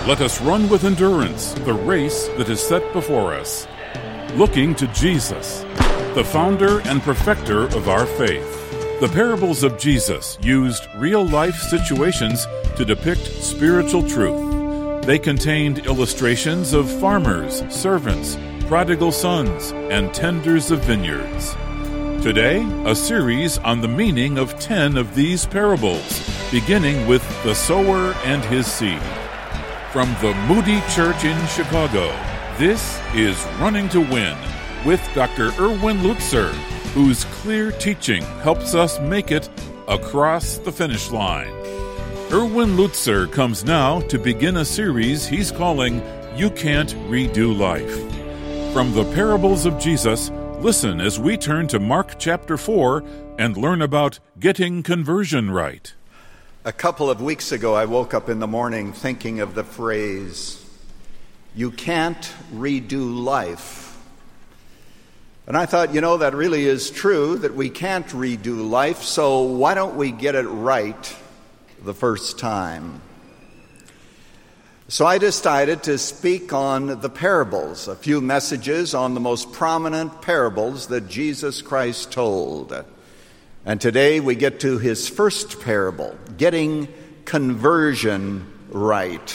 Let us run with endurance the race that is set before us, looking to Jesus, the founder and perfecter of our faith. The parables of Jesus used real-life situations to depict spiritual truth. They contained illustrations of farmers, servants, prodigal sons, and tenders of vineyards. Today, a series on the meaning of 10 of these parables, beginning with the sower and his seed. From the Moody Church in Chicago, this is Running to Win with Dr. Erwin Lutzer, whose clear teaching helps us make it across the finish line. Erwin Lutzer comes now to begin a series he's calling You Can't Redo Life. From the parables of Jesus, listen as we turn to Mark chapter 4 and learn about getting conversion right. A couple of weeks ago, I woke up in the morning thinking of the phrase, you can't redo life. And I thought, that really is true, that we can't redo life, so why don't we get it right the first time? So I decided to speak on the parables, a few messages on the most prominent parables that Jesus Christ told. And today we get to his first parable, getting conversion right.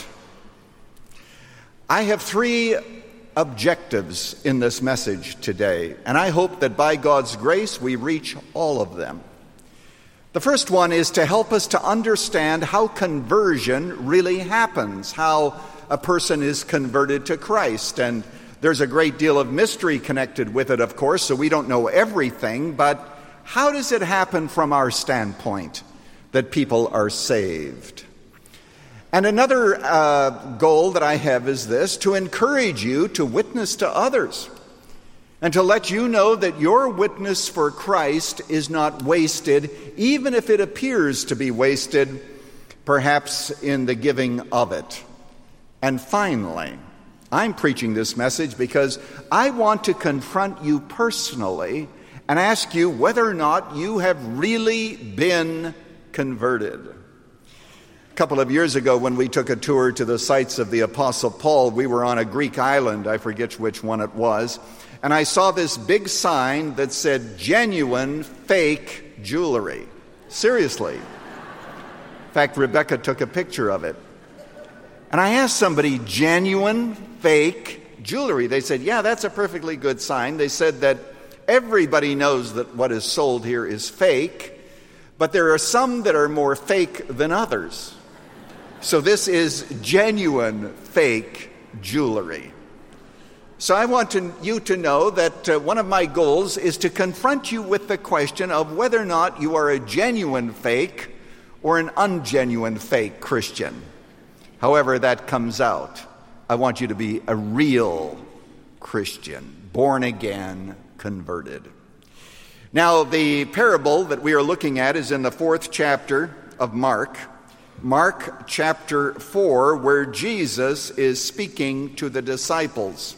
I have 3 objectives in this message today, and I hope that by God's grace we reach all of them. The first one is to help us to understand how conversion really happens, how a person is converted to Christ. And there's a great deal of mystery connected with it, of course, so we don't know everything, but how does it happen from our standpoint that people are saved? And another goal that I have is this, to encourage you to witness to others and to let you know that your witness for Christ is not wasted, even if it appears to be wasted, perhaps in the giving of it. And finally, I'm preaching this message because I want to confront you personally and ask you whether or not you have really been converted. A couple of years ago when we took a tour to the sites of the Apostle Paul, we were on a Greek island, I forget which one it was, and I saw this big sign that said, genuine fake jewelry. Seriously. In fact, Rebecca took a picture of it. And I asked somebody, genuine fake jewelry? They said, yeah, that's a perfectly good sign. They said that everybody knows that what is sold here is fake, but there are some that are more fake than others. So this is genuine fake jewelry. So I want you to know that one of my goals is to confront you with the question of whether or not you are a genuine fake or an ungenuine fake Christian. However that comes out, I want you to be a real Christian, born again, converted. Now, the parable that we are looking at is in the 4th chapter of Mark chapter 4, where Jesus is speaking to the disciples.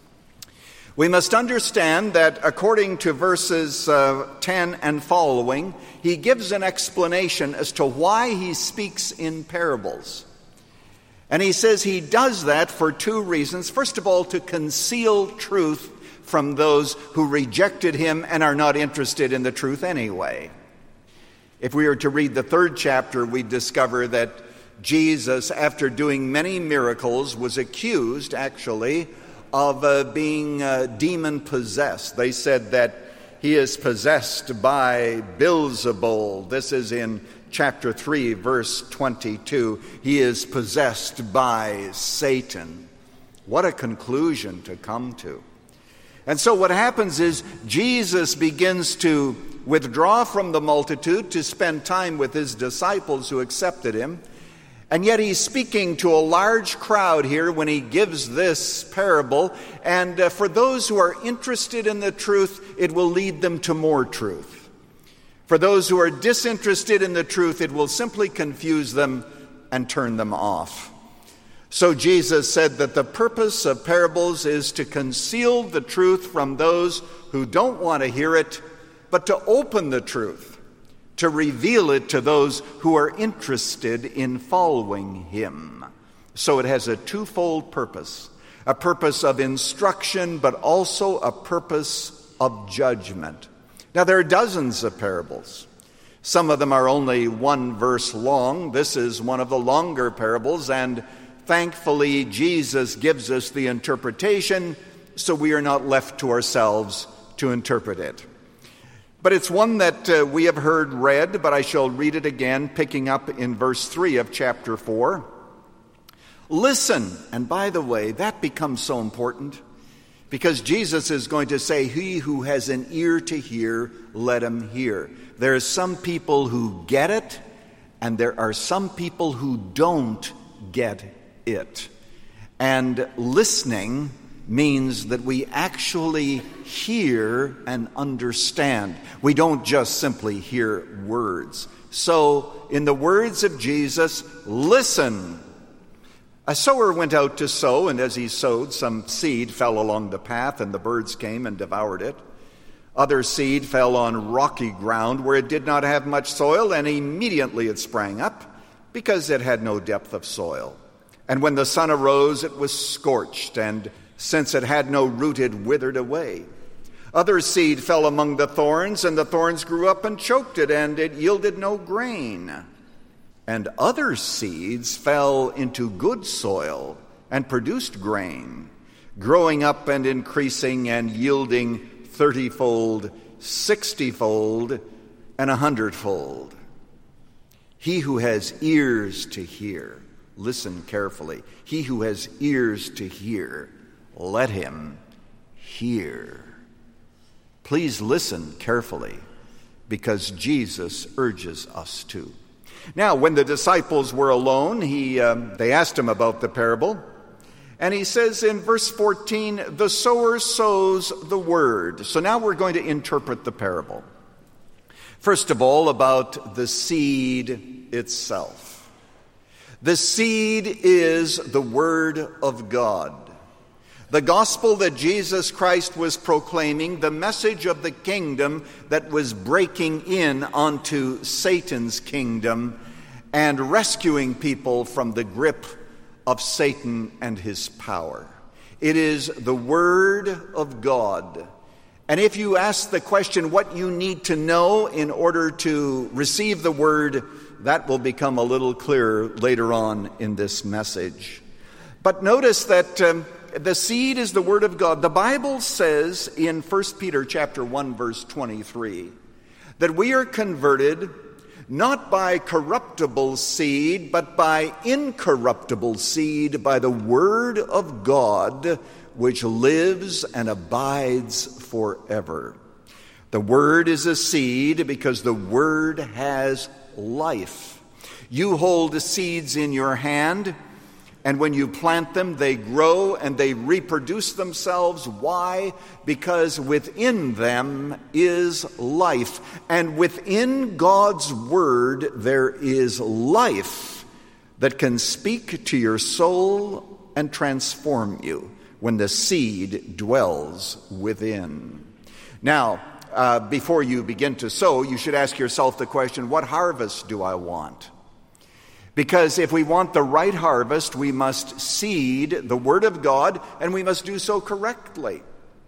We must understand that according to verses 10 and following, he gives an explanation as to why he speaks in parables. And he says he does that for 2 reasons. First of all, to conceal truth from those who rejected him and are not interested in the truth anyway. If we were to read the 3rd chapter, we discover that Jesus, after doing many miracles, was accused, actually, of being demon-possessed. They said that he is possessed by Beelzebul. This is in chapter 3, verse 22. He is possessed by Satan. What a conclusion to come to. And so what happens is Jesus begins to withdraw from the multitude to spend time with his disciples who accepted him. And yet he's speaking to a large crowd here when he gives this parable. And for those who are interested in the truth, it will lead them to more truth. For those who are disinterested in the truth, it will simply confuse them and turn them off. So Jesus said that the purpose of parables is to conceal the truth from those who don't want to hear it, but to open the truth, to reveal it to those who are interested in following him. So it has a twofold purpose, a purpose of instruction, but also a purpose of judgment. Now, there are dozens of parables. Some of them are only one verse long. This is one of the longer parables, and thankfully, Jesus gives us the interpretation, so we are not left to ourselves to interpret it. But it's one that we have heard read, but I shall read it again, picking up in verse 3 of chapter 4. Listen, and by the way, that becomes so important, because Jesus is going to say, he who has an ear to hear, let him hear. There are some people who get it, and there are some people who don't get it. And listening means that we actually hear and understand. We don't just simply hear words. So, in the words of Jesus, listen. A sower went out to sow, and as he sowed, some seed fell along the path, and the birds came and devoured it. Other seed fell on rocky ground where it did not have much soil, and immediately it sprang up, because it had no depth of soil. And when the sun arose, it was scorched, and since it had no root, it withered away. Other seed fell among the thorns, and the thorns grew up and choked it, and it yielded no grain. And other seeds fell into good soil and produced grain, growing up and increasing and yielding 30-fold, 60-fold, and 100-fold. He who has ears to hear, listen carefully. He who has ears to hear, let him hear. Please listen carefully, because Jesus urges us to. Now, when the disciples were alone, they asked him about the parable. And he says in verse 14, the sower sows the word. So now we're going to interpret the parable. First of all, about the seed itself. The seed is the word of God. The gospel that Jesus Christ was proclaiming, the message of the kingdom that was breaking in onto Satan's kingdom and rescuing people from the grip of Satan and his power. It is the word of God. And if you ask the question what you need to know in order to receive the word, that will become a little clearer later on in this message. But notice that the seed is the word of God. The Bible says in 1 Peter chapter 1, verse 23, that we are converted not by corruptible seed, but by incorruptible seed, by the word of God, which lives and abides forever. The word is a seed because the word has life. You hold seeds in your hand, and when you plant them, they grow and they reproduce themselves. Why? Because within them is life. And within God's word, there is life that can speak to your soul and transform you when the seed dwells within. Now, before you begin to sow, you should ask yourself the question, what harvest do I want? Because if we want the right harvest, we must seed the Word of God, and we must do so correctly.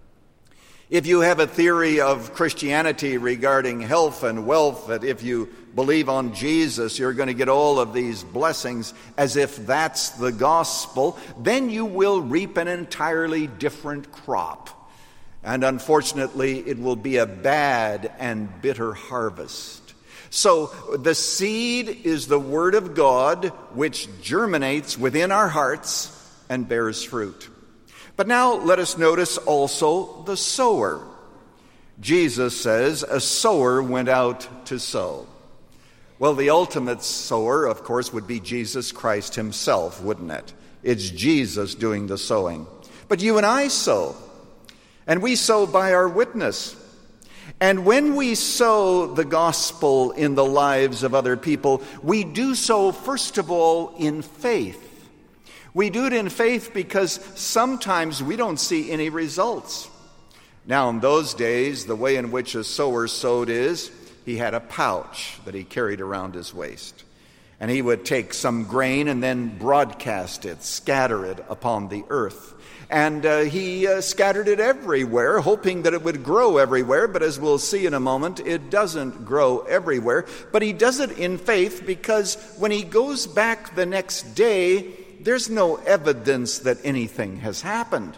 If you have a theory of Christianity regarding health and wealth, that if you believe on Jesus, you're going to get all of these blessings as if that's the gospel, then you will reap an entirely different crop. And unfortunately, it will be a bad and bitter harvest. So the seed is the word of God, which germinates within our hearts and bears fruit. But now let us notice also the sower. Jesus says a sower went out to sow. Well, the ultimate sower, of course, would be Jesus Christ himself, wouldn't it? It's Jesus doing the sowing. But you and I sow, and we sow by our witness. And when we sow the gospel in the lives of other people, we do so, first of all, in faith. We do it in faith because sometimes we don't see any results. Now, in those days, the way in which a sower sowed is he had a pouch that he carried around his waist. And he would take some grain and then broadcast it, scatter it upon the earth. And he scattered it everywhere, hoping that it would grow everywhere. But as we'll see in a moment, it doesn't grow everywhere. But he does it in faith, because when he goes back the next day, there's no evidence that anything has happened.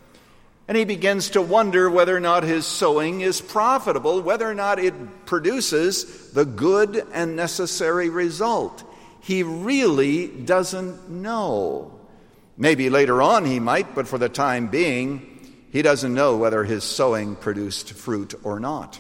And he begins to wonder whether or not his sowing is profitable, whether or not it produces the good and necessary result. He really doesn't know. Maybe later on he might, but for the time being, he doesn't know whether his sowing produced fruit or not.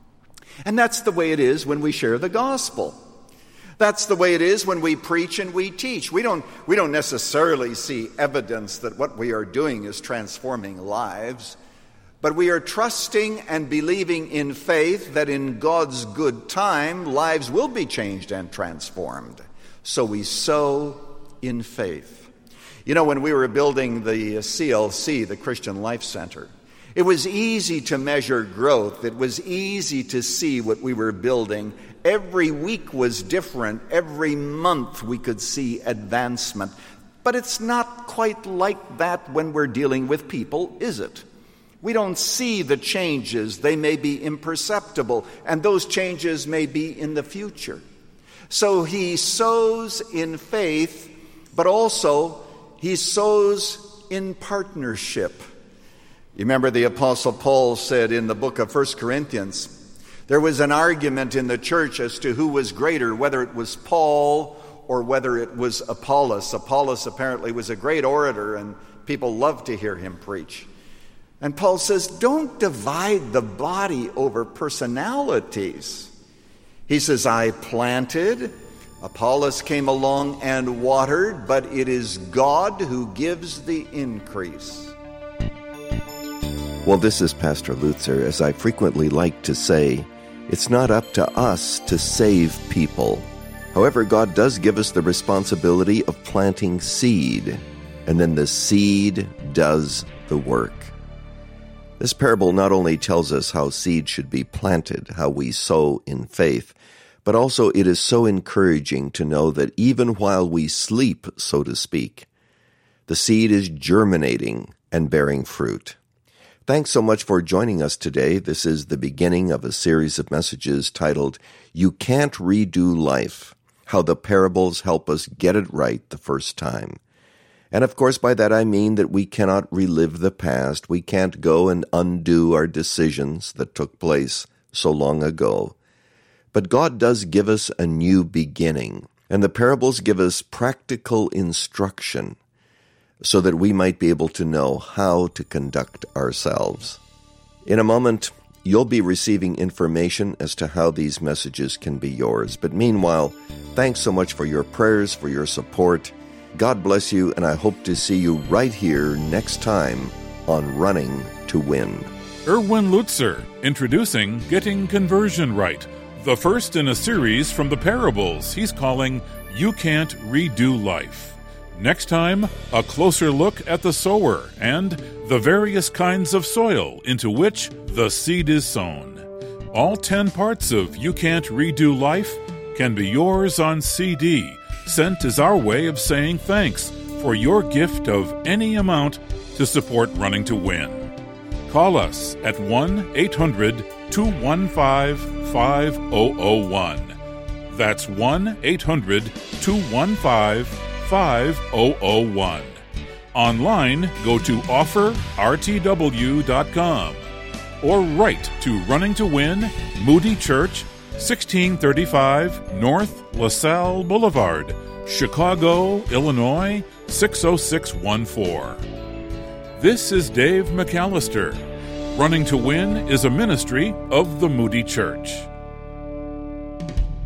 And that's the way it is when we share the gospel. That's the way it is when we preach and we teach. We don't necessarily see evidence that what we are doing is transforming lives, but we are trusting and believing in faith that in God's good time, lives will be changed and transformed. So we sow in faith. You know, when we were building the CLC, the Christian Life Center, it was easy to measure growth. It was easy to see what we were building. Every week was different. Every month we could see advancement. But it's not quite like that when we're dealing with people, is it? We don't see the changes. They may be imperceptible, and those changes may be in the future. So he sows in faith, but also he sows in partnership. You remember the Apostle Paul said in the book of 1 Corinthians, there was an argument in the church as to who was greater, whether it was Paul or whether it was Apollos. Apollos apparently was a great orator, and people loved to hear him preach. And Paul says, don't divide the body over personalities. He says, I planted, Apollos came along and watered, but it is God who gives the increase. Well, this is Pastor Lutzer. As I frequently like to say, it's not up to us to save people. However, God does give us the responsibility of planting seed, and then the seed does the work. This parable not only tells us how seed should be planted, how we sow in faith, but also it is so encouraging to know that even while we sleep, so to speak, the seed is germinating and bearing fruit. Thanks so much for joining us today. This is the beginning of a series of messages titled, You Can't Redo Life, How the Parables Help Us Get It Right the First Time. And of course, by that I mean that we cannot relive the past. We can't go and undo our decisions that took place so long ago. But God does give us a new beginning, and the parables give us practical instruction so that we might be able to know how to conduct ourselves. In a moment, you'll be receiving information as to how these messages can be yours. But meanwhile, thanks so much for your prayers, for your support. God bless you, and I hope to see you right here next time on Running to Win. Erwin Lutzer, introducing Getting Conversion Right, the first in a series from the parables he's calling You Can't Redo Life. Next time, a closer look at the sower and the various kinds of soil into which the seed is sown. All 10 parts of You Can't Redo Life can be yours on CD, sent as our way of saying thanks for your gift of any amount to support Running to Win. Call us at 1-800-215-5001. That's 1-800-215-5001. Online, go to offerrtw.com or write to Running to Win, Moody Church, 1635 North LaSalle Boulevard, Chicago, Illinois, 60614. This is Dave McAllister. Running to Win is a ministry of the Moody Church.